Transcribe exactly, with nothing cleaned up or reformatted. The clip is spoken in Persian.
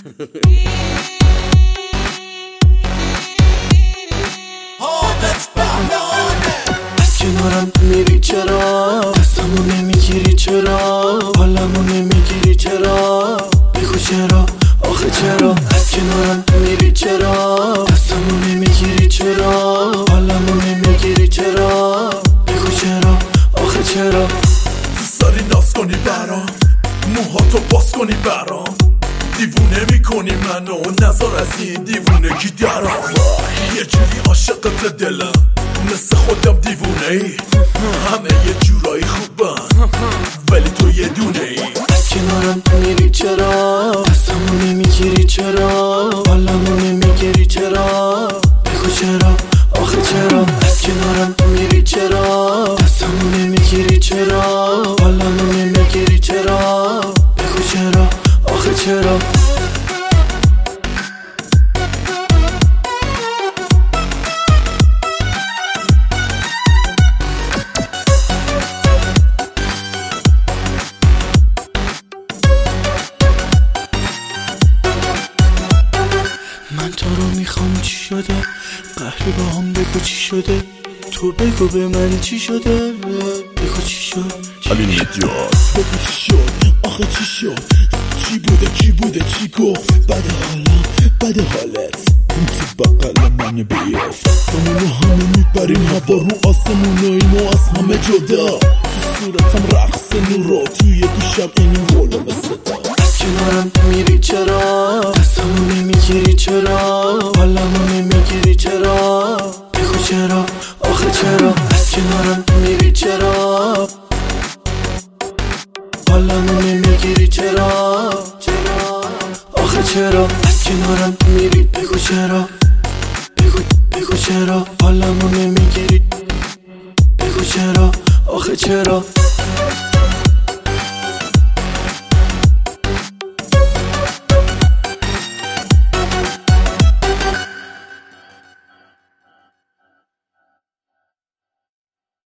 از کنارم میری چرا؟ دستمو نمیگیری چرا؟ حالمو نمیگیری چرا؟ بگو چرا؟ آخه چرا؟ از کنارم میری چرا؟ دستمو نمیگیری چرا؟ حالمو نمیگیری چرا؟ بگو چرا؟ آخه چرا؟ دوست داری ناز کنی برام، موهاتو باز کنی برام، دیوونه میکنی منو، نظر از این دیوونگی درام. یه جوری عاشقت دلم، مثل خودم دیوونه ای، همه یه جورایی خوبن ولی تو یه دونه ای. از کنارم میری چرا؟ دستمو نمیگیری چرا؟ حالمو نمیگیری چرا؟ بگو چرا؟ آخه چرا؟ از کنارم میری چرا؟ دستمو نمیگیری چرا؟ حالمو نمیگیری چرا؟ بگو چرا؟ آخه چرا؟ من تو رو میخوام، چی شده؟ قهری با هم بگو چی شده؟ تو بگو به من چی شده؟ بگو چی شد؟ علی نجات بگو چی شد؟ آخه چی شد؟ چی بوده چی بوده چی گفت؟ بده حالم بده حالت، اون تو بقل من بیافت، همونو همه میبریم هوا رو آسمون و اینو از همه جدا، تو صورتم رقص نورا، توی گوشم این رول مثل دا. از کنارم میری چرا؟ دستمو نمیگیری چرا؟ حالمو نمیگیری چرا؟ بگو چرا؟ آخه چرا؟ از کنارم میری چرا؟ حالمو نمیگیری چرا؟ چرا؟ آخه چرا؟ از کنارم میری، بگو چرا؟ بگو بگو چرا؟ حالمو نمیگیری، بگو چرا؟ آخه چرا؟